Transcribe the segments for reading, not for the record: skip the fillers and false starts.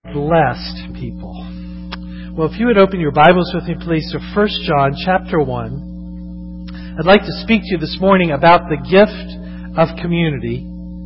Blessed people. Well, if you would open your Bibles with me, please, to 1 John chapter 1. I'd like to speak to you this morning about the gift of community.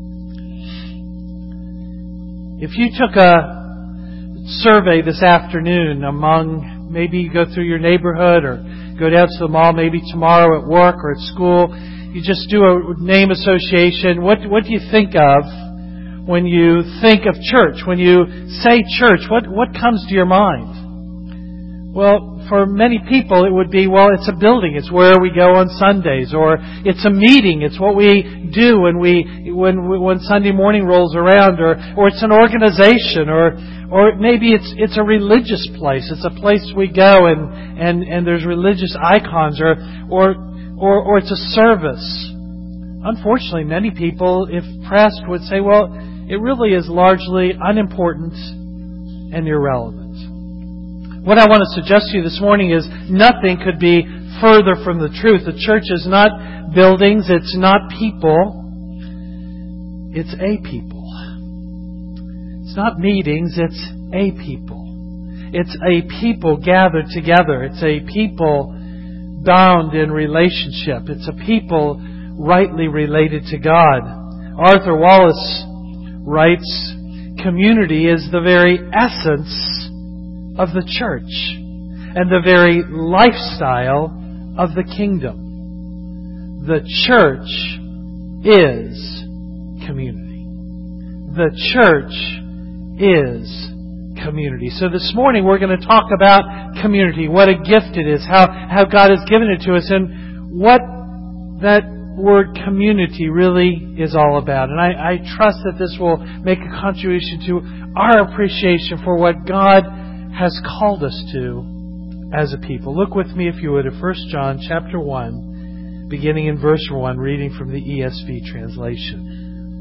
If you took a survey this afternoon among, maybe you go through your neighborhood or go down to the mall, maybe tomorrow at work or at school, you just do a name association. What do you think of when you think of church? When you say church, what comes to your mind? Well, for many people it would be, it's a building. It's where we go on Sundays. Or it's a meeting. It's what we do when Sunday morning rolls around. Or it's an organization. Or maybe it's a religious place. It's a place we go and there's religious icons. Or it's a service. Unfortunately, many people, if pressed, would say, it really is largely unimportant and irrelevant. What I want to suggest to you this morning is nothing could be further from the truth. The church is not buildings, it's not people, it's a people. It's not meetings, it's a people. It's a people gathered together. It's a people bound in relationship. It's a people rightly related to God. Arthur Wallis writes, community is the very essence of the church and the very lifestyle of the kingdom. The church is community. The church is community. So this morning we're going to talk about community, what a gift it is, how God has given it to us, and what that word community really is all about. And I trust that this will make a contribution to our appreciation for what God has called us to as a people. Look with me, if you would, at 1 John chapter 1, beginning in verse 1, reading from the ESV translation.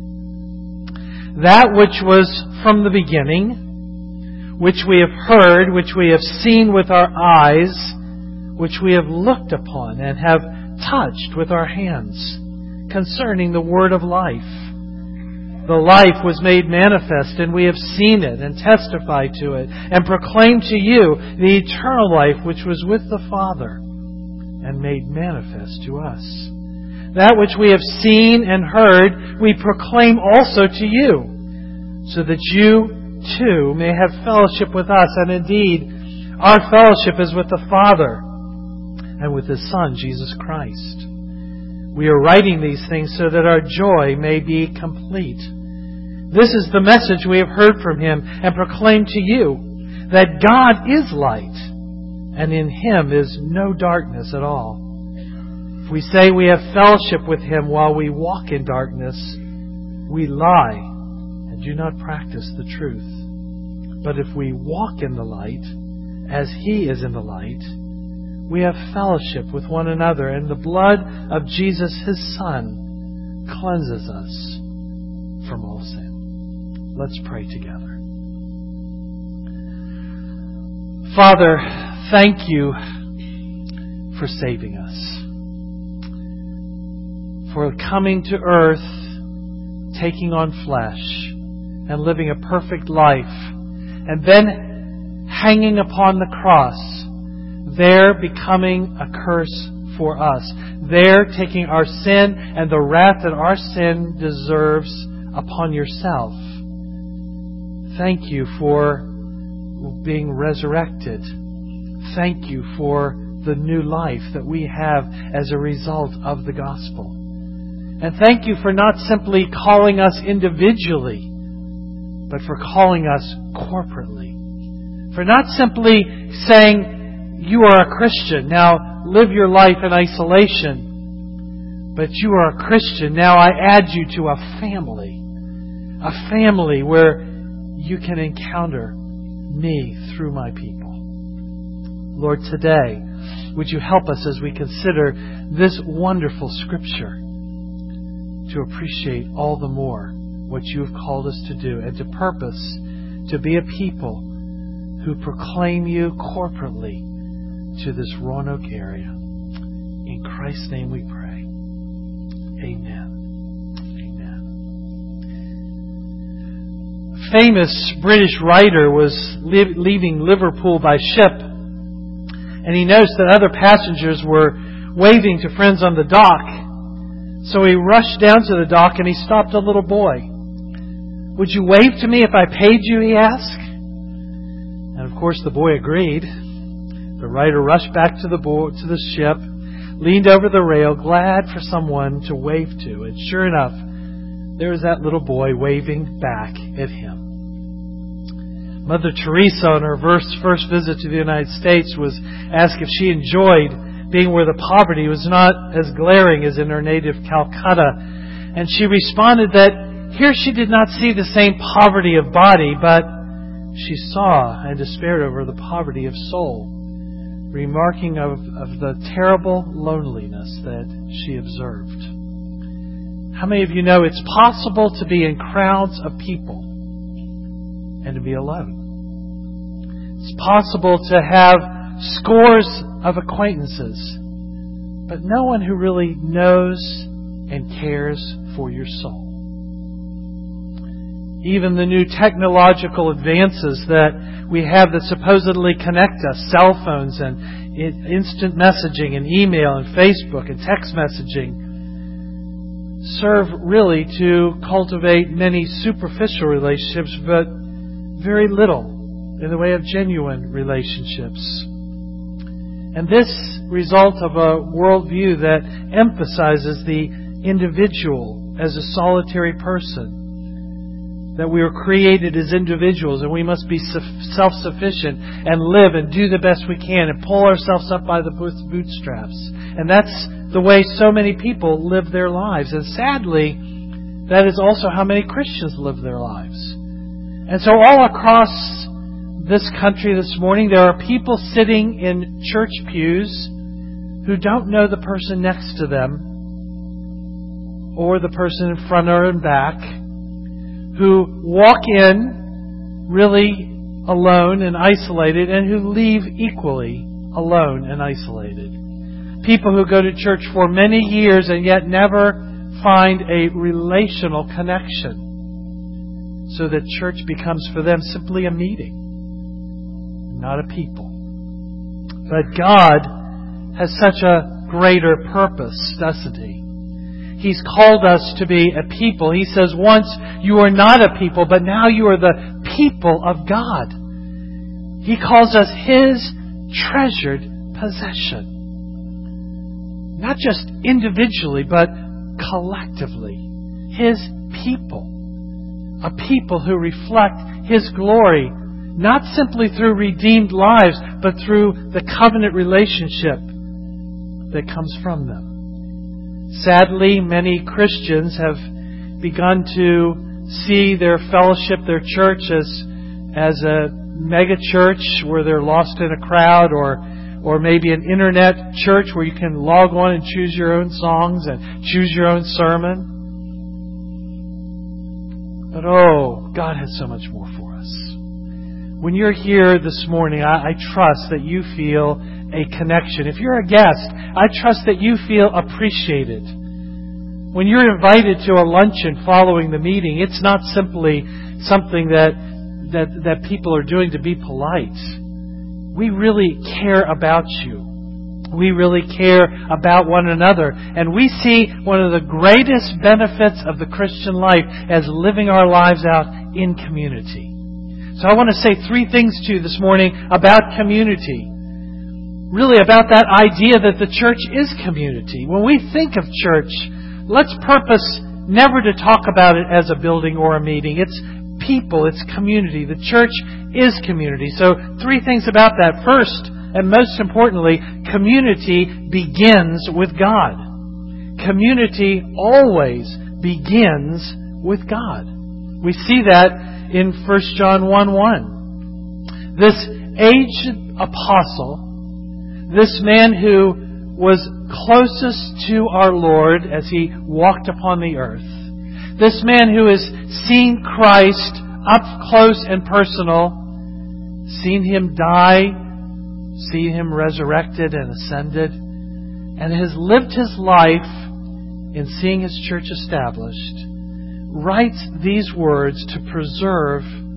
That which was from the beginning, which we have heard, which we have seen with our eyes, which we have looked upon and have touched with our hands, concerning the word of life. The life was made manifest, and we have seen it, and testified to it, and proclaimed to you the eternal life which was with the Father, and made manifest to us. That which we have seen and heard, we proclaim also to you, so that you too may have fellowship with us. And indeed, our fellowship is with the Father and with His Son, Jesus Christ. We are writing these things so that our joy may be complete. This is the message we have heard from Him and proclaimed to you, that God is light, and in Him is no darkness at all. If we say we have fellowship with Him while we walk in darkness, we lie and do not practice the truth. But if we walk in the light, as He is in the light, we have fellowship with one another, and the blood of Jesus, His Son, cleanses us from all sin. Let's pray together. Father, thank You for saving us, for coming to earth, taking on flesh, and living a perfect life, and then hanging upon the cross, there becoming a curse for us, there taking our sin and the wrath that our sin deserves upon Yourself. Thank You for being resurrected. Thank You for the new life that we have as a result of the gospel. And thank You for not simply calling us individually, but for calling us corporately. For not simply saying, you are a Christian, now live your life in isolation. But you are a Christian, now I add you to a family where you can encounter Me through My people. Lord, today, would You help us as we consider this wonderful Scripture to appreciate all the more what You have called us to do, and to purpose to be a people who proclaim You corporately to this Roanoke area. In Christ's name we pray. Amen. Amen. famous British writer was leaving Liverpool by ship, and he noticed that other passengers were waving to friends on the dock. So he rushed down to the dock and he stopped a little boy. "Would you wave to me if I paid you?" he asked. And of course the boy agreed. The writer rushed back to the ship, leaned over the rail, glad for someone to wave to. And sure enough, there was that little boy waving back at him. Mother Teresa, on her first visit to the United States, was asked if she enjoyed being where the poverty was not as glaring as in her native Calcutta. And she responded that here she did not see the same poverty of body, but she saw and despaired over the poverty of soul, remarking of the terrible loneliness that she observed. How many of you know it's possible to be in crowds of people and to be alone? It's possible to have scores of acquaintances, but no one who really knows and cares for your soul. Even the new technological advances that we have that supposedly connect us, cell phones and instant messaging and email and Facebook and text messaging, serve really to cultivate many superficial relationships, but very little in the way of genuine relationships. And this result of a worldview that emphasizes the individual as a solitary person, that we were created as individuals and we must be self-sufficient and live and do the best we can and pull ourselves up by the bootstraps. And that's the way so many people live their lives. And sadly, that is also how many Christians live their lives. And so all across this country this morning, there are people sitting in church pews who don't know the person next to them or the person in front or in back, who walk in really alone and isolated and who leave equally alone and isolated. People who go to church for many years and yet never find a relational connection, so that church becomes for them simply a meeting, not a people. But God has such a greater purpose, doesn't He? He's called us to be a people. He says, once you were not a people, but now you are the people of God. He calls us His treasured possession. Not just individually, but collectively. His people. A people who reflect His glory, not simply through redeemed lives, but through the covenant relationship that comes from them. Sadly, many Christians have begun to see their fellowship, their church, as a mega church where they're lost in a crowd, or maybe an internet church where you can log on and choose your own songs and choose your own sermon. But God has so much more for us. When you're here this morning, I trust that you feel a connection. If you're a guest, I trust that you feel appreciated. When you're invited to a luncheon following the meeting, it's not simply something that people are doing to be polite. We really care about you. We really care about one another. And we see one of the greatest benefits of the Christian life as living our lives out in community. So I want to say 3 things to you this morning about community. Really about that idea that the church is community. When we think of church, let's purpose never to talk about it as a building or a meeting. It's people, it's community. The church is community. So 3 things about that. First, and most importantly, community begins with God. Community always begins with God. We see that in 1 John 1:1. This aged apostle, this man who was closest to our Lord as He walked upon the earth, this man who has seen Christ up close and personal, seen Him die, seen Him resurrected and ascended, and has lived his life in seeing His church established, writes these words to preserve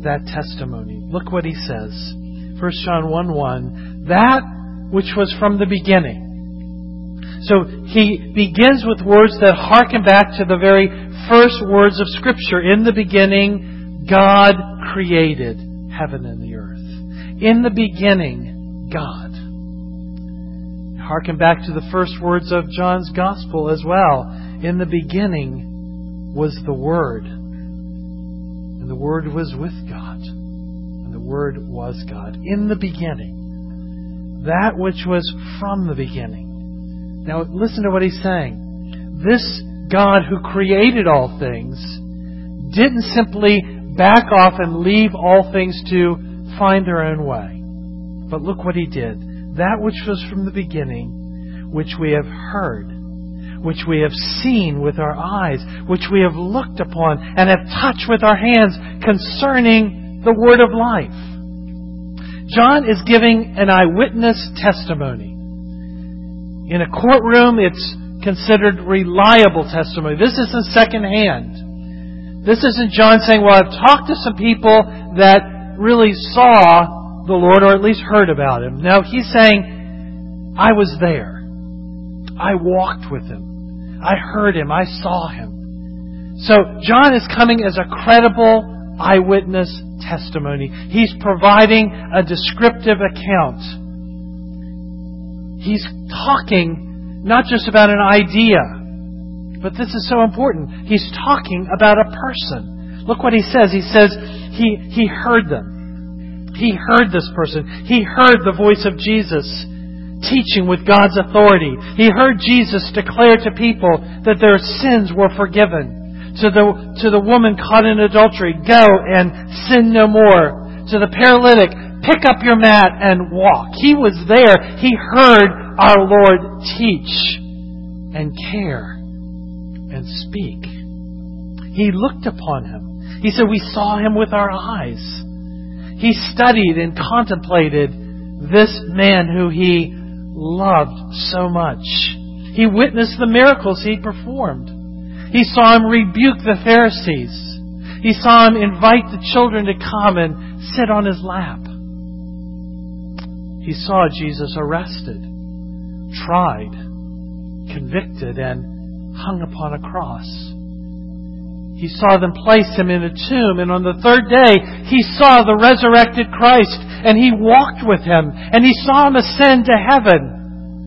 that testimony. Look what he says. 1 John 1:1, that which was from the beginning. So he begins with words that harken back to the very first words of Scripture. In the beginning, God created heaven and the earth. In the beginning, God. Harken back to the first words of John's Gospel as well. In the beginning was the Word. And the Word was with God. And the Word was God. In the beginning. That which was from the beginning. Now listen to what he's saying. This God who created all things didn't simply back off and leave all things to find their own way. But look what he did. That which was from the beginning, which we have heard, which we have seen with our eyes, which we have looked upon and have touched with our hands concerning the word of life. John is giving an eyewitness testimony. In a courtroom, it's considered reliable testimony. This isn't secondhand. This isn't John saying, well, I've talked to some people that really saw the Lord, or at least heard about Him. No, he's saying, I was there. I walked with Him. I heard Him. I saw Him. So John is coming as a credible eyewitness testimony. He's providing a descriptive account. He's talking not just about an idea, but this is so important. He's talking about a person. Look what he says. He says he heard them. He heard this person. He heard the voice of Jesus teaching with God's authority. He heard Jesus declare to people that their sins were forgiven. To the woman caught in adultery, go and sin no more. To the paralytic, pick up your mat and walk. He was there. He heard our Lord teach and care and speak. He looked upon Him. He said, we saw Him with our eyes. He studied and contemplated this man who He loved so much. He witnessed the miracles He performed. He saw Him rebuke the Pharisees. He saw Him invite the children to come and sit on His lap. He saw Jesus arrested, tried, convicted, and hung upon a cross. He saw them place Him in a tomb, and on the third day, He saw the resurrected Christ, and He walked with Him, and He saw Him ascend to heaven.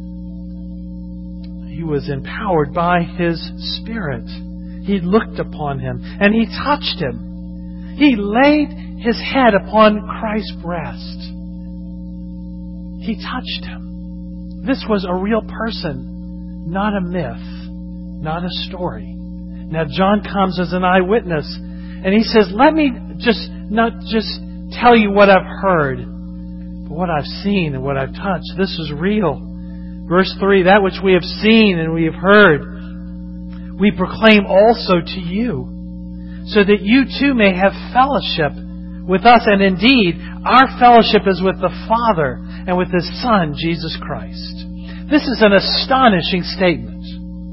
He was empowered by His Spirit. He looked upon Him, and He touched Him. He laid His head upon Christ's breast. He touched Him. This was a real person, not a myth, not a story. Now John comes as an eyewitness, and he says, let me not just tell you what I've heard, but what I've seen and what I've touched. This is real. Verse 3, that which we have seen and we have heard, we proclaim also to you, so that you too may have fellowship with us. And indeed, our fellowship is with the Father and with His Son, Jesus Christ. This is an astonishing statement.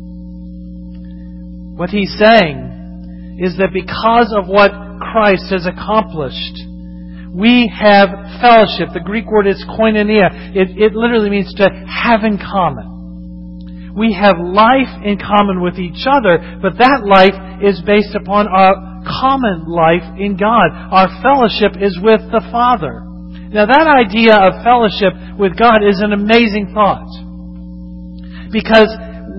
What he's saying is that because of what Christ has accomplished, we have fellowship. The Greek word is koinonia. It literally means to have in common. We have life in common with each other, but that life is based upon our common life in God. Our fellowship is with the Father. Now that idea of fellowship with God is an amazing thought. Because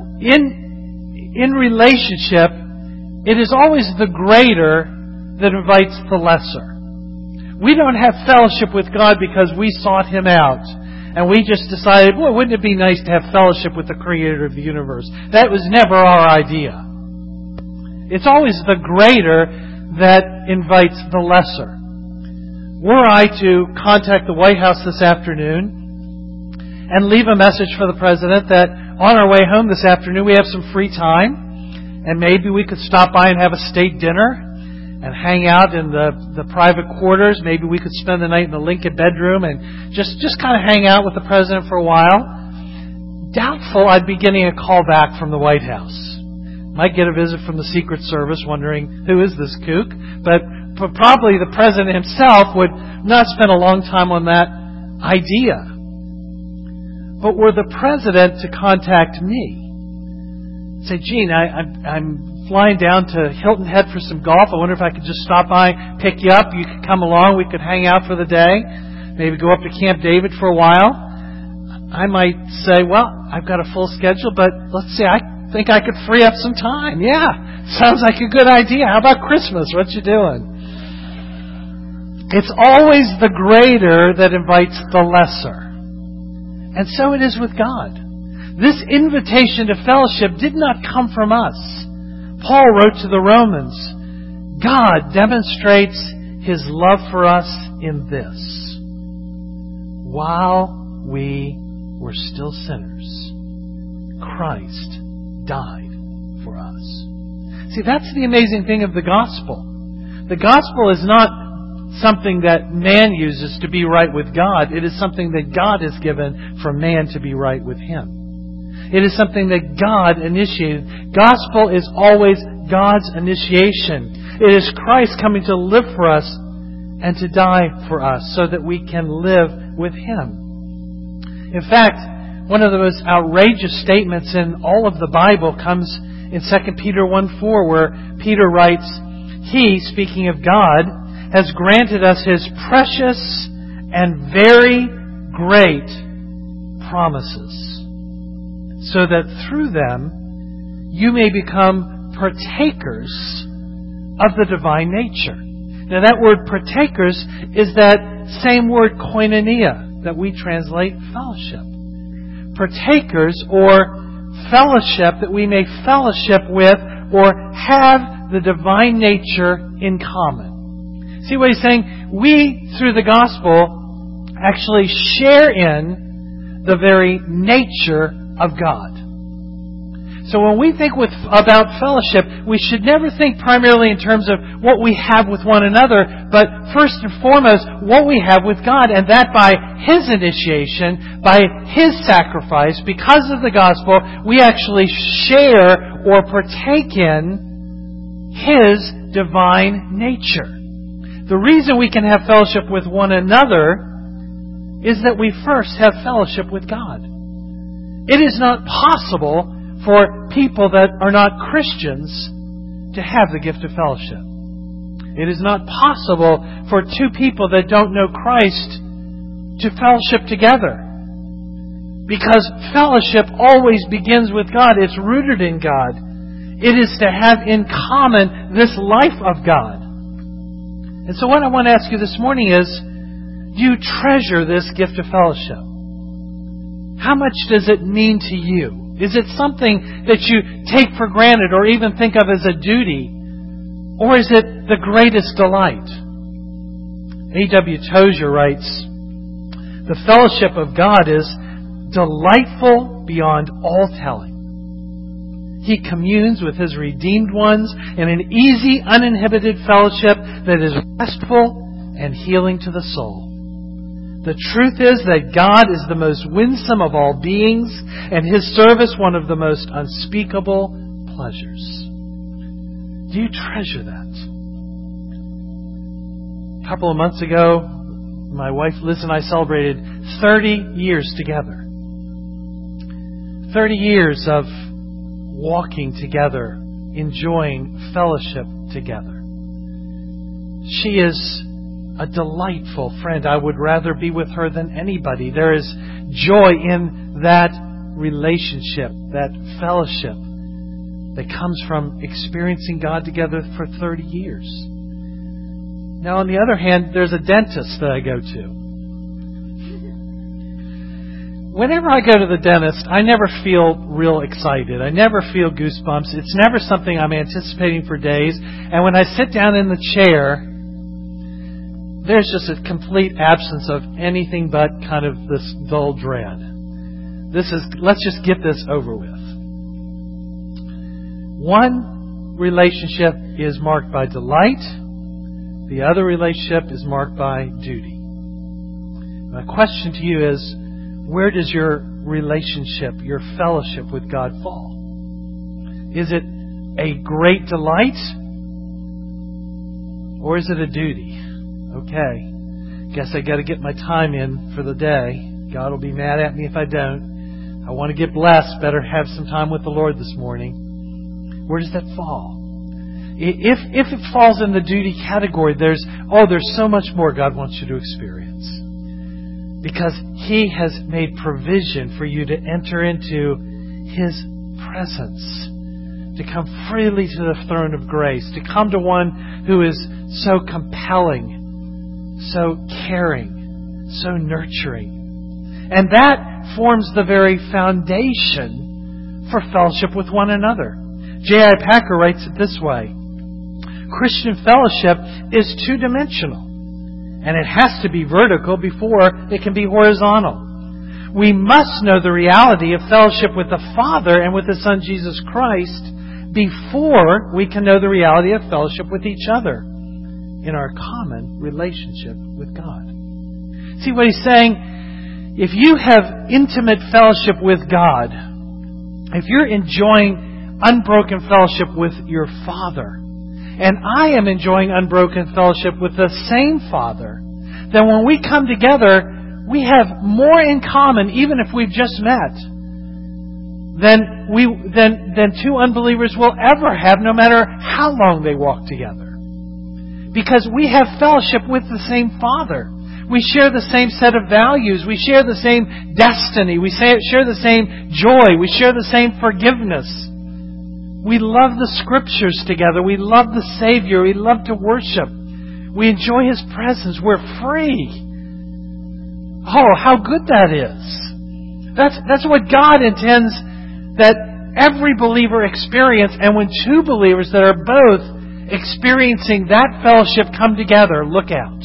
in relationship, it is always the greater that invites the lesser. We don't have fellowship with God because we sought Him out and we just decided, boy, wouldn't it be nice to have fellowship with the Creator of the universe? That was never our idea. It's always the greater that invites the lesser. Were I to contact the White House this afternoon and leave a message for the President that on our way home this afternoon we have some free time and maybe we could stop by and have a state dinner and hang out in the private quarters. Maybe we could spend the night in the Lincoln bedroom and just kind of hang out with the President for a while. Doubtful I'd be getting a call back from the White House. Might get a visit from the Secret Service wondering, who is this kook? But probably the president himself would not spend a long time on that idea. But were the president to contact me, say, Gene, I'm flying down to Hilton Head for some golf. I wonder if I could just stop by, pick you up. You could come along. We could hang out for the day. Maybe go up to Camp David for a while. I might say, well, I've got a full schedule, but let's see, I think I could free up some time. Yeah, sounds like a good idea. How about Christmas? What you doing? It's always the greater that invites the lesser. And so it is with God. This invitation to fellowship did not come from us. Paul wrote to the Romans, God demonstrates His love for us in this. While we were still sinners, Christ died for us. See, that's the amazing thing of the gospel. The gospel is not something that man uses to be right with God. It is something that God has given for man to be right with Him. It is something that God initiated. Gospel is always God's initiation. It is Christ coming to live for us and to die for us so that we can live with Him. In fact, one of the most outrageous statements in all of the Bible comes in 2 Peter 1:4, where Peter writes, He, speaking of God, has granted us His precious and very great promises, so that through them you may become partakers of the divine nature. Now that word partakers is that same word koinonia that we translate fellowship. Partakers or fellowship, that we may fellowship with or have the divine nature in common. See what he's saying? We, through the gospel, actually share in the very nature of God. So when we think about fellowship, we should never think primarily in terms of what we have with one another, but first and foremost, what we have with God, and that by His initiation, by His sacrifice, because of the gospel, we actually share or partake in His divine nature. The reason we can have fellowship with one another is that we first have fellowship with God. It is not possible for people that are not Christians to have the gift of fellowship. It is not possible for two people that don't know Christ to fellowship together. Because fellowship always begins with God. It's rooted in God. It is to have in common this life of God. And so what I want to ask you this morning is, do you treasure this gift of fellowship? How much does it mean to you? Is it something that you take for granted or even think of as a duty? Or is it the greatest delight? A.W. Tozer writes, the fellowship of God is delightful beyond all telling. He communes with His redeemed ones in an easy, uninhibited fellowship that is restful and healing to the soul. The truth is that God is the most winsome of all beings, and His service one of the most unspeakable pleasures. Do you treasure that? A couple of months ago, my wife Liz and I celebrated 30 years together. 30 years of walking together, enjoying fellowship together. She is a delightful friend. I would rather be with her than anybody. There is joy in that relationship, that fellowship that comes from experiencing God together for 30 years. Now, on the other hand, there's a dentist that I go to. Whenever I go to the dentist, I never feel real excited. I never feel goosebumps. It's never something I'm anticipating for days. And when I sit down in the chair, there's just a complete absence of anything but kind of this dull dread. Let's just get this over with. One relationship is marked by delight. The other relationship is marked by duty. My question to you is, where does your relationship, your fellowship with God fall? Is it a great delight? Or is it a duty? Okay, guess I got to get my time in for the day. God will be mad at me if I don't. I want to get blessed. Better have some time with the Lord this morning. Where does that fall? If it falls in the duty category, there's so much more God wants you to experience. Because He has made provision for you to enter into His presence, to come freely to the throne of grace, to come to one who is so compelling, so caring, so nurturing. And that forms the very foundation for fellowship with one another. J.I. Packer writes it this way: Christian fellowship is two-dimensional, and it has to be vertical before it can be horizontal. We must know the reality of fellowship with the Father and with the Son Jesus Christ before we can know the reality of fellowship with each other in our common relationship with God. See what he's saying? If you have intimate fellowship with God, if you're enjoying unbroken fellowship with your Father, and I am enjoying unbroken fellowship with the same Father, then when we come together, we have more in common, even if we've just met, than two unbelievers will ever have, no matter how long they walk together. Because we have fellowship with the same Father. We share the same set of values. We share the same destiny. We share the same joy. We share the same forgiveness. We love the Scriptures together. We love the Savior. We love to worship. We enjoy His presence. We're free. Oh, how good that is. That's what God intends that every believer experience. And when two believers that are both experiencing that fellowship come together, look out.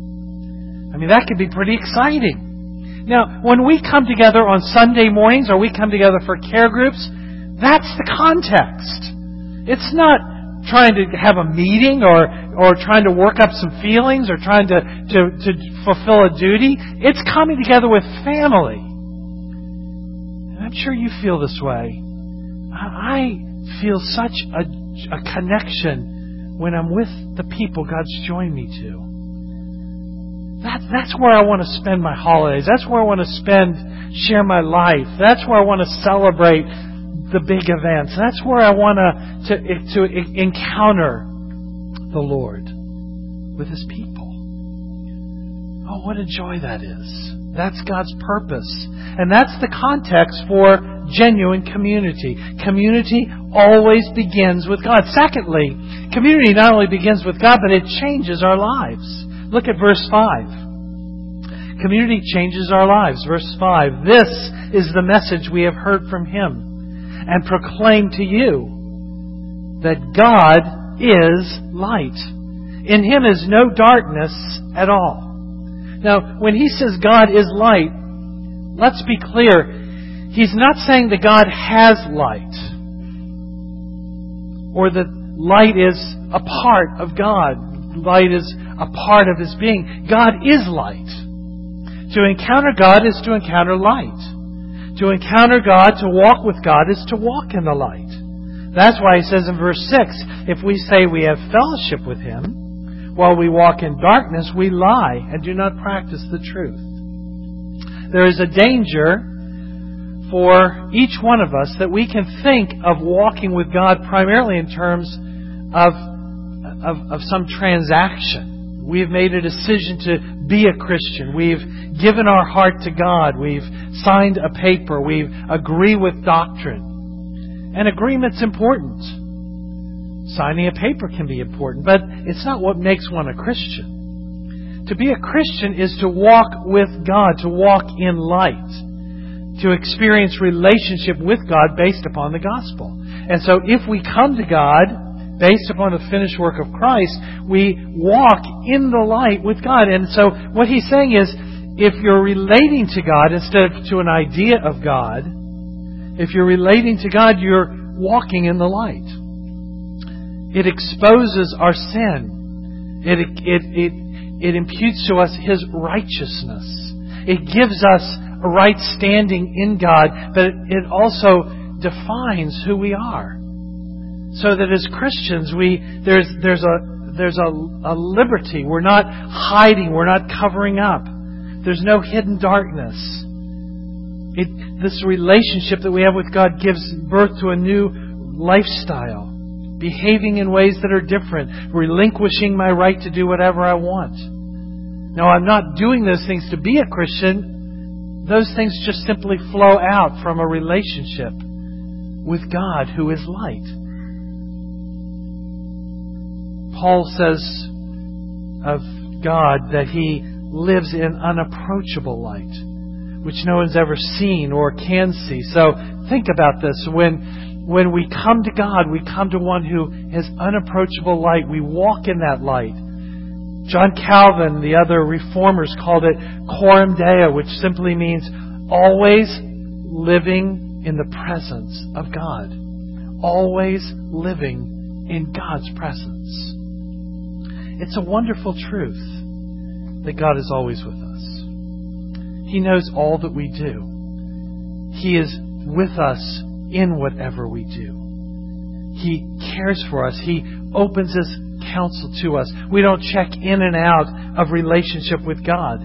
I mean, that could be pretty exciting. Now, when we come together on Sunday mornings or we come together for care groups, that's the context. It's not trying to have a meeting or trying to work up some feelings or trying to fulfill a duty. It's coming together with family. And I'm sure you feel this way. I feel such a connection when I'm with the people God's joined me to. That's where I want to spend my holidays. That's where I want to share my life. That's where I want to celebrate the big events. That's where I want to encounter the Lord with His people. Oh, what a joy that is. That's God's purpose. And that's the context for genuine community. Community always begins with God. Secondly, community not only begins with God, but it changes our lives. Look at verse 5. Community changes our lives. Verse 5. This is the message we have heard from Him and proclaim to you, that God is light. In Him is no darkness at all. Now, when he says God is light, let's be clear. He's not saying that God has light, or that light is a part of God. Light is a part of His being. God is light. To encounter God is to encounter light. To encounter God, to walk with God, is to walk in the light. That's why He says in verse 6, if we say we have fellowship with Him, while we walk in darkness, we lie and do not practice the truth. There is a danger for each one of us that we can think of walking with God primarily in terms of some transaction. We've made a decision to be a Christian. We've given our heart to God. We've signed a paper. We agree with doctrine. And agreement's important. Signing a paper can be important, but it's not what makes one a Christian. To be a Christian is to walk with God, to walk in light, to experience relationship with God based upon the gospel. And so if we come to God based upon the finished work of Christ, we walk in the light with God. And so what He's saying is, if you're relating to God instead of to an idea of God, if you're relating to God, you're walking in the light. It exposes our sin. It imputes to us His righteousness. It gives us a right standing in God, but it also defines who we are. So that as Christians, there's there's a liberty. We're not hiding. We're not covering up. There's no hidden darkness. This relationship that we have with God gives birth to a new lifestyle. Behaving in ways that are different. Relinquishing my right to do whatever I want. Now, I'm not doing those things to be a Christian. Those things just simply flow out from a relationship with God, who is light. Paul says of God that He lives in unapproachable light, which no one's ever seen or can see. So think about this. When we come to God, we come to one who has unapproachable light. We walk in that light. John Calvin, the other reformers, called it coram deo, which simply means always living in the presence of God. Always living in God's presence. It's a wonderful truth that God is always with us. He knows all that we do. He is with us in whatever we do. He cares for us. He opens His counsel to us. We don't check in and out of relationship with God.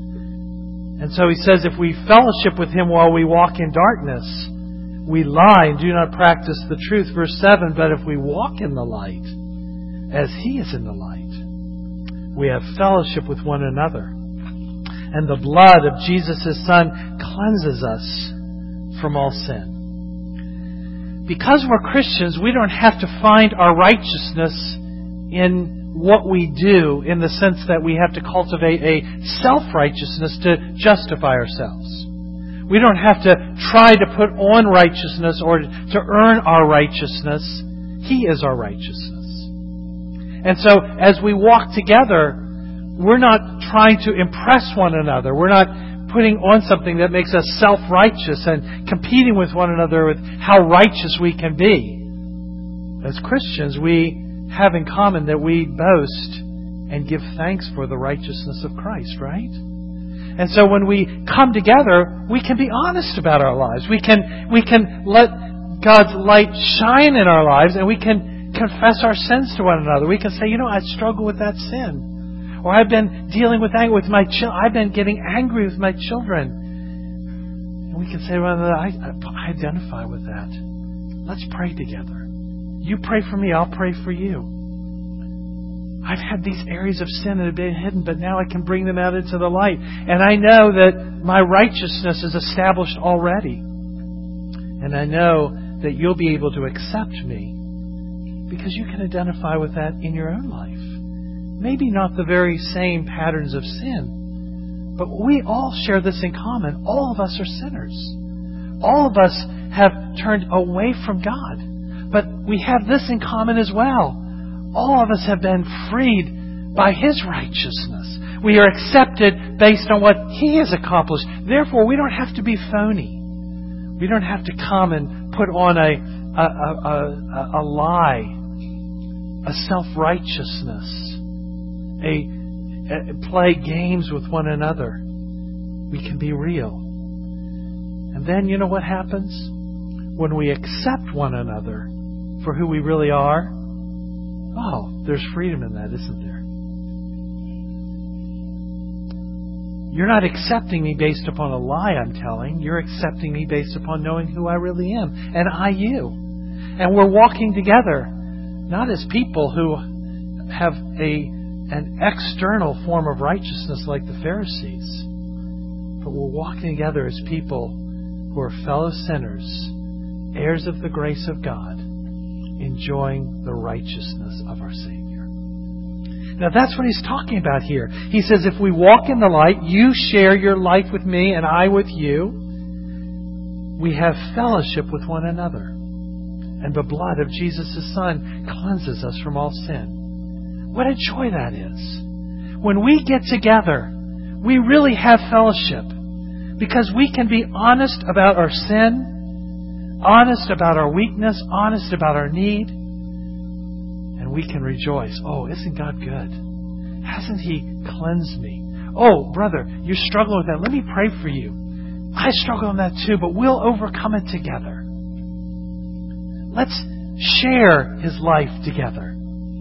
And so He says if we fellowship with Him while we walk in darkness, we lie and do not practice the truth. Verse 7, but if we walk in the light, as He is in the light, we have fellowship with one another. And the blood of Jesus, His Son, cleanses us from all sin. Because we're Christians, we don't have to find our righteousness in what we do, in the sense that we have to cultivate a self-righteousness to justify ourselves. We don't have to try to put on righteousness or to earn our righteousness. He is our righteousness. And so, as we walk together, we're not trying to impress one another. We're not putting on something that makes us self-righteous and competing with one another with how righteous we can be. As Christians, we have in common that we boast and give thanks for the righteousness of Christ, right? And so when we come together, we can be honest about our lives. We can let God's light shine in our lives, and we can confess our sins to one another. We can say, I struggle with that sin. Or I've been dealing with anger with my children. I've been getting angry with my children. And we can say to one another, I identify with that. Let's pray together. You pray for me, I'll pray for you. I've had these areas of sin that have been hidden, but now I can bring them out into the light. And I know that my righteousness is established already. And I know that you'll be able to accept me because you can identify with that in your own life. Maybe not the very same patterns of sin, but we all share this in common. All of us are sinners. All of us have turned away from God. But we have this in common as well. All of us have been freed by His righteousness. We are accepted based on what He has accomplished. Therefore, we don't have to be phony. We don't have to come and put on a lie, a self-righteousness, play games with one another. We can be real. And then you know what happens? When we accept one another for who we really are, there's freedom in that, isn't there? You're not accepting me based upon a lie I'm telling. You're accepting me based upon knowing who I really am. And I you. And we're walking together, not as people who have an external form of righteousness like the Pharisees, but we're walking together as people who are fellow sinners, heirs of the grace of God, enjoying the righteousness of our Savior. Now that's what He's talking about here. He says, if we walk in the light, you share your life with me and I with you. We have fellowship with one another. And the blood of Jesus' Son cleanses us from all sin. What a joy that is. When we get together, we really have fellowship. Because we can be honest about our sin, honest about our weakness, honest about our need. And we can rejoice. Isn't God good? Hasn't He cleansed me? Brother, you're struggling with that. Let me pray for you. I struggle with that too, but we'll overcome it together. Let's share His life together.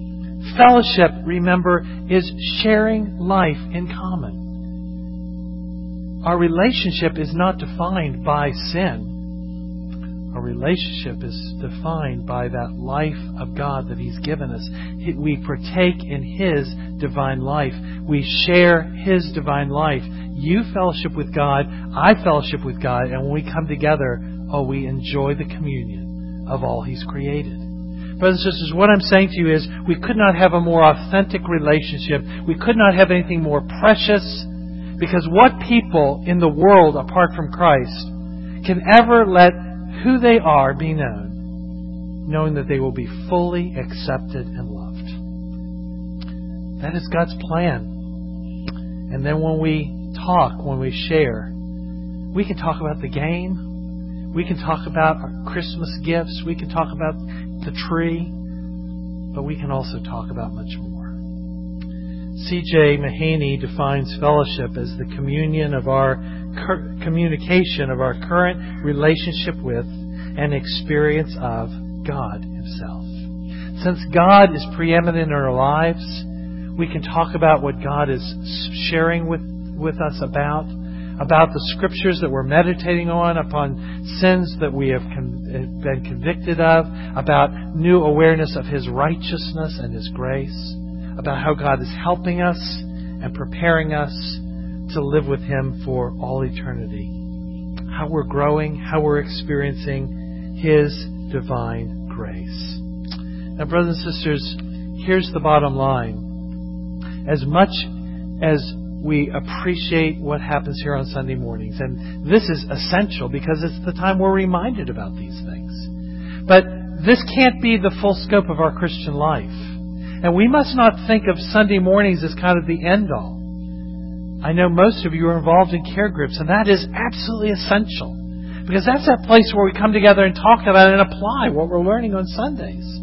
Fellowship, remember, is sharing life in common. Our relationship is not defined by sin. Our relationship is defined by that life of God that He's given us. We partake in His divine life. We share His divine life. You fellowship with God, I fellowship with God, and when we come together, we enjoy the communion of all He's created. Brothers and sisters, what I'm saying to you is we could not have a more authentic relationship. We could not have anything more precious, because what people in the world apart from Christ can ever let who they are be known, knowing that they will be fully accepted and loved. That is God's plan. And then when we talk, when we share, we can talk about the game. We can talk about our Christmas gifts. We can talk about the tree. But we can also talk about much more. C.J. Mahaney defines fellowship as the communication of our current relationship with and experience of God Himself. Since God is preeminent in our lives, we can talk about what God is sharing with us about the Scriptures that we're meditating on, upon sins that we have been convicted of, about new awareness of His righteousness and His grace, about how God is helping us and preparing us to live with Him for all eternity. How we're growing, how we're experiencing His divine grace. Now, brothers and sisters, here's the bottom line. As much as we appreciate what happens here on Sunday mornings, and this is essential because it's the time we're reminded about these things, but this can't be the full scope of our Christian life. And we must not think of Sunday mornings as kind of the end-all. I know most of you are involved in care groups, and that is absolutely essential. Because that's that place where we come together and talk about and apply what we're learning on Sundays.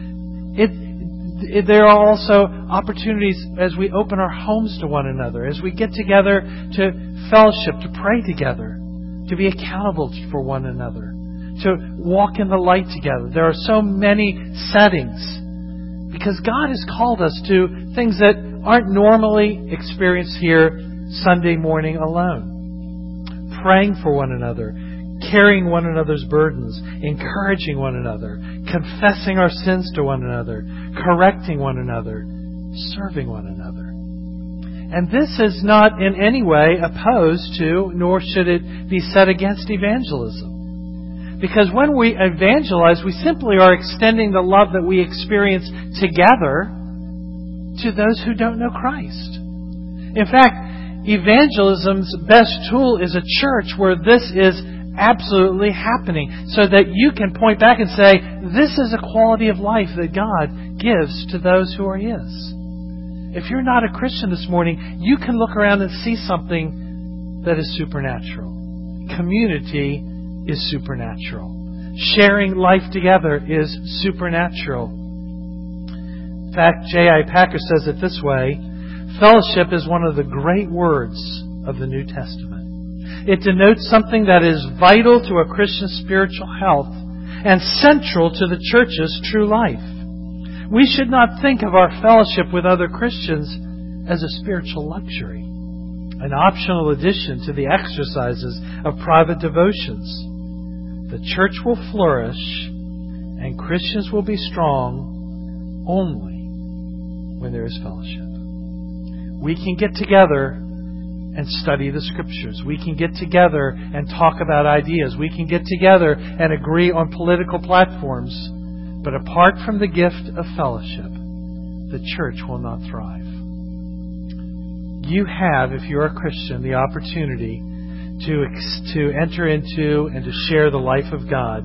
There are also opportunities as we open our homes to one another, as we get together to fellowship, to pray together, to be accountable for one another, to walk in the light together. There are so many settings, because God has called us to things that aren't normally experienced here Sunday morning alone. Praying for one another, carrying one another's burdens, encouraging one another, confessing our sins to one another, correcting one another, serving one another. And this is not in any way opposed to, nor should it be set against evangelism. Because when we evangelize, we simply are extending the love that we experience together to those who don't know Christ. In fact, evangelism's best tool is a church where this is absolutely happening, so that you can point back and say, this is a quality of life that God gives to those who are His. If you're not a Christian this morning, you can look around and see something that is supernatural. Community is supernatural. Sharing life together is supernatural. In fact, J.I. Packer says it this way: fellowship is one of the great words of the New Testament. It denotes something that is vital to a Christian's spiritual health and central to the church's true life. We should not think of our fellowship with other Christians as a spiritual luxury, an optional addition to the exercises of private devotions. The church will flourish and Christians will be strong only when there is fellowship. We can get together and study the Scriptures. We can get together and talk about ideas. We can get together and agree on political platforms. But apart from the gift of fellowship, the church will not thrive. You have, if you're a Christian, the opportunity to enter into and to share the life of God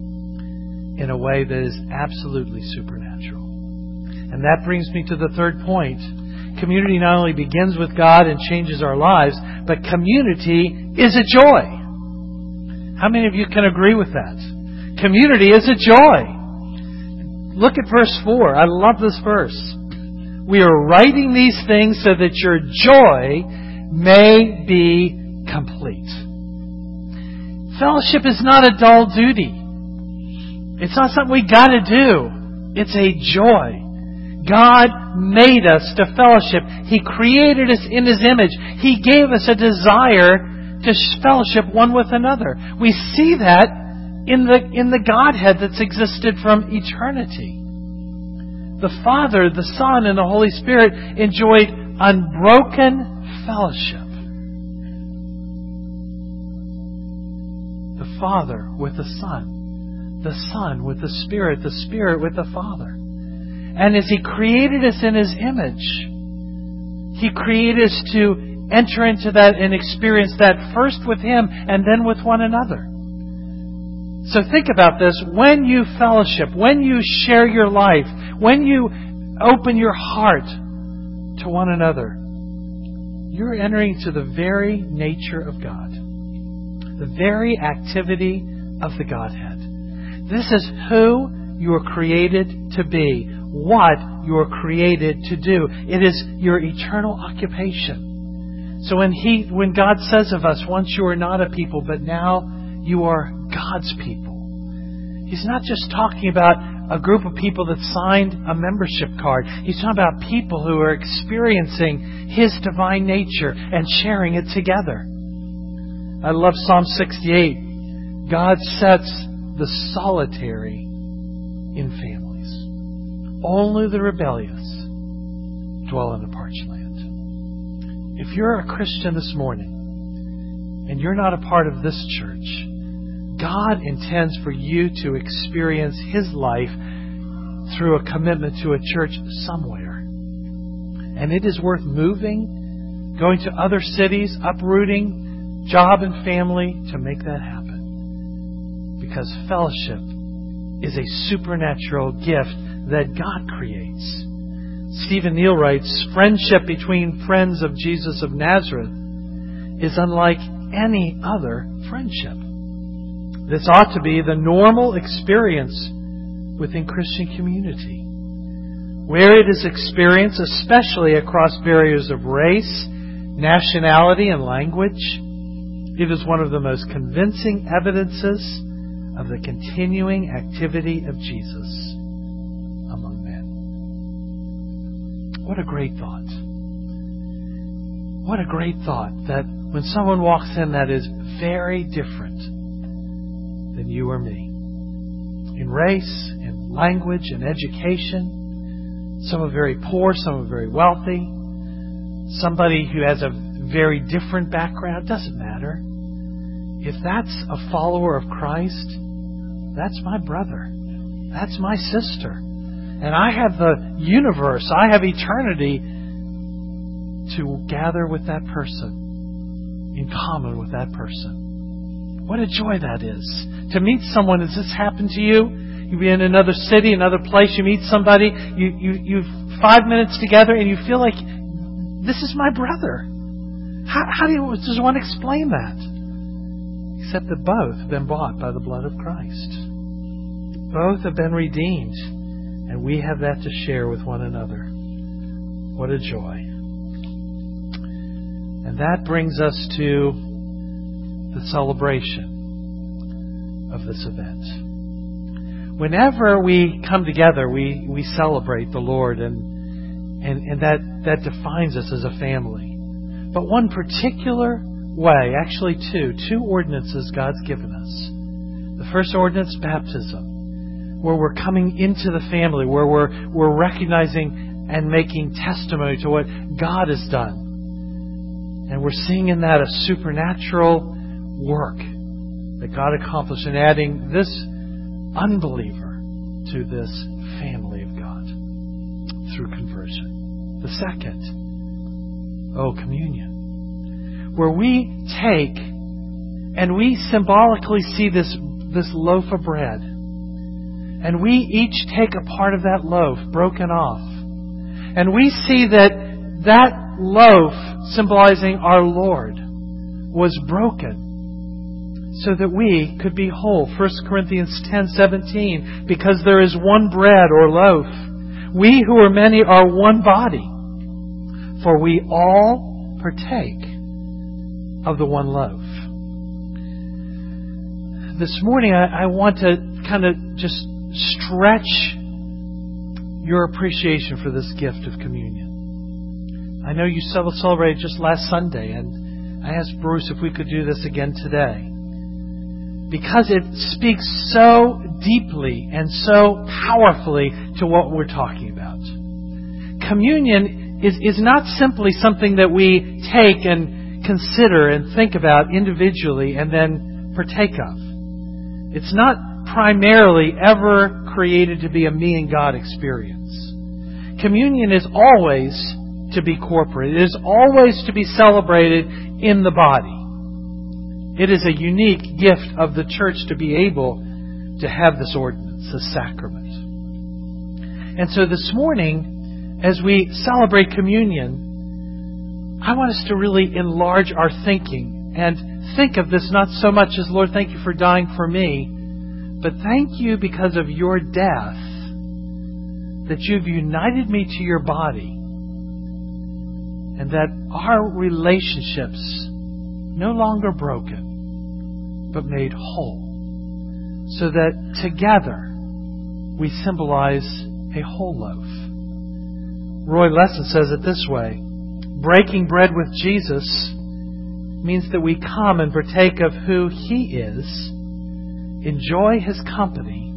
in a way that is absolutely supernatural. And that brings me to the third point. Community not only begins with God and changes our lives, but community is a joy. How many of you can agree with that? Community is a joy. Look at verse 4. I love this verse. We are writing these things so that your joy may be complete. Fellowship is not a dull duty. It's not something we got to do. It's a joy. God made us to fellowship. He created us in His image. He gave us a desire to fellowship one with another. We see that in the Godhead that's existed from eternity. The Father, the Son, and the Holy Spirit enjoyed unbroken fellowship. The Father with the Son with the Spirit with the Father. And as He created us in His image, He created us to enter into that and experience that first with Him and then with one another. So think about this. When you fellowship, when you share your life, when you open your heart to one another, you're entering into the very nature of God. The very activity of the Godhead. This is who you are created to be. What you are created to do. It is your eternal occupation. So when God says of us, once you were not a people, but now you are God's people, He's not just talking about a group of people that signed a membership card. He's talking about people who are experiencing His divine nature and sharing it together. I love Psalm 68. God sets the solitary in families. Only the rebellious dwell in a parched land. If you're a Christian this morning and you're not a part of this church, God intends for you to experience His life through a commitment to a church somewhere. And it is worth moving, going to other cities, uprooting job and family to make that happen. Because fellowship is a supernatural gift that God creates. Stephen Neal writes, friendship between friends of Jesus of Nazareth is unlike any other friendship. This ought to be the normal experience within Christian community. Where it is experienced, especially across barriers of race, nationality, and language, it is one of the most convincing evidences of the continuing activity of Jesus among men. What a great thought. What a great thought that when someone walks in that is very different than you or me. In race, in language, in education. Some are very poor, some are very wealthy. Somebody who has a very different background. Doesn't matter. If that's a follower of Christ, that's my brother. That's my sister. And I have the universe, I have eternity to gather with that person, in common with that person. What a joy that is. To meet someone, has this happened to you? You be in another city, another place, you meet somebody, you 5 minutes together and you feel like, this is my brother. How does one explain that? Except that both have been bought by the blood of Christ. Both have been redeemed. And we have that to share with one another. What a joy. And that brings us to the celebration of this event. Whenever we come together, we celebrate the Lord, and that defines us as a family. But one particular way, actually two ordinances God's given us. The first ordinance, baptism, where we're coming into the family, where we're recognizing and making testimony to what God has done. And we're seeing in that a supernatural work that God accomplished in adding this unbeliever to this family of God through conversion. The second, communion, where we take and we symbolically see this loaf of bread, and we each take a part of that loaf broken off, and we see that loaf symbolizing our Lord was broken so that we could be whole. 1 Corinthians 10:17, because there is one bread or loaf. We who are many are one body, for we all partake of the one loaf. This morning I want to kind of just stretch your appreciation for this gift of communion. I know you celebrated just last Sunday, and I asked Bruce if we could do this again today, because it speaks so deeply and so powerfully to what we're talking about. Communion is not simply something that we take and consider and think about individually and then partake of. It's not primarily ever created to be a me and God experience. Communion is always to be corporate. It is always to be celebrated in the body. It is a unique gift of the church to be able to have this ordinance, this sacrament. And so this morning, as we celebrate communion, I want us to really enlarge our thinking and think of this not so much as, Lord, thank you for dying for me, but thank you because of your death that you've united me to your body, and that our relationships no longer broken, but made whole, so that together we symbolize a whole loaf. Roy Lessin says it this way: breaking bread with Jesus means that we come and partake of who He is, enjoy His company,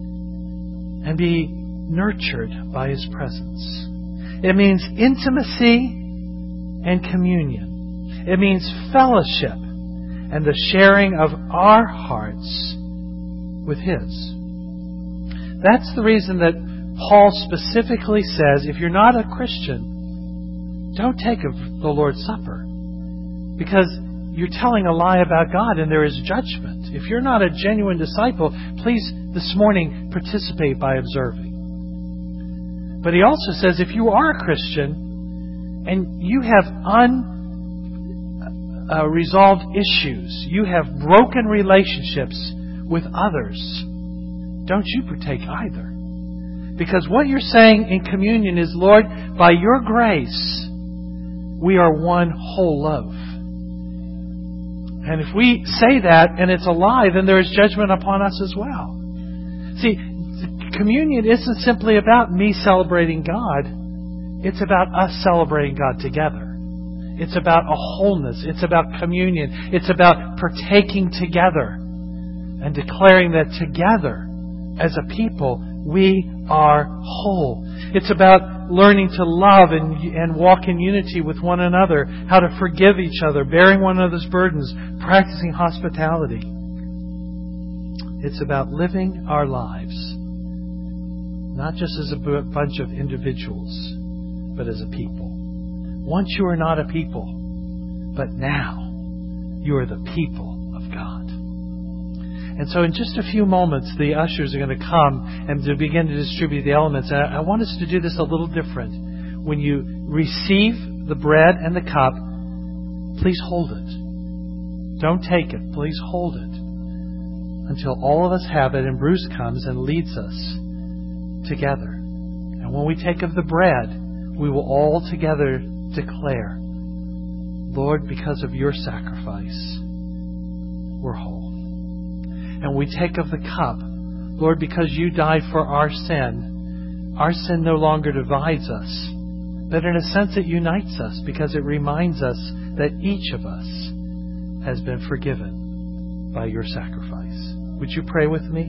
and be nurtured by His presence. It means intimacy and communion. It means fellowship and the sharing of our hearts with His. That's the reason that Paul specifically says, if you're not a Christian, don't take of the Lord's Supper, because you're telling a lie about God and there is judgment. If you're not a genuine disciple, please this morning participate by observing. But he also says, if you are a Christian and you have unresolved issues, you have broken relationships with others, don't you partake either. Because what you're saying in communion is, Lord, by your grace, we are one whole loaf. And if we say that and it's a lie, then there is judgment upon us as well. See, communion isn't simply about me celebrating God. It's about us celebrating God together. It's about a wholeness. It's about communion. It's about partaking together and declaring that together as a people we are whole. It's about learning to love and walk in unity with one another, how to forgive each other, bearing one another's burdens, practicing hospitality. It's about living our lives, not just as a bunch of individuals, but as a people. Once you were not a people, but now you are the people of God. And so in just a few moments, the ushers are going to come and to begin to distribute the elements. And I want us to do this a little different. When you receive the bread and the cup, please hold it. Don't take it. Please hold it until all of us have it and Bruce comes and leads us together. And when we take of the bread, we will all together declare, Lord, because of your sacrifice, we're whole. And we take of the cup, Lord, because you died for our sin no longer divides us, but in a sense it unites us, because it reminds us that each of us has been forgiven by your sacrifice. Would you pray with me?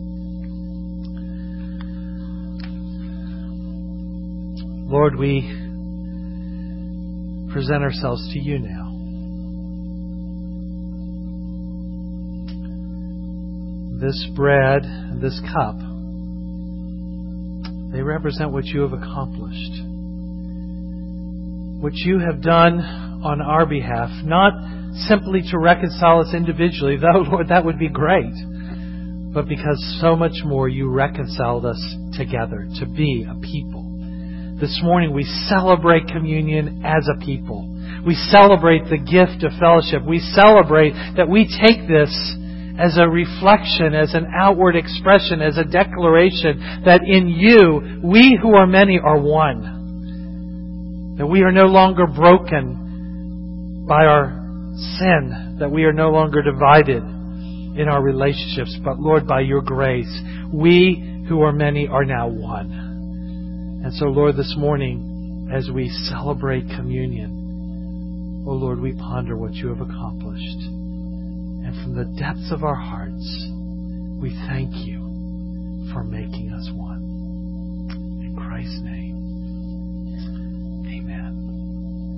Lord, we present ourselves to you now. This bread and this cup, they represent what you have accomplished. What you have done on our behalf, not simply to reconcile us individually, though, Lord, that would be great, but because so much more you reconciled us together to be a people. This morning we celebrate communion as a people. We celebrate the gift of fellowship. We celebrate that we take this as a reflection, as an outward expression, as a declaration that in you, we who are many are one. That we are no longer broken by our sin. That we are no longer divided in our relationships. But Lord, by your grace, we who are many are now one. And so, Lord, this morning, as we celebrate communion, oh Lord, we ponder what you have accomplished. And from the depths of our hearts, we thank you for making us one. In Christ's name.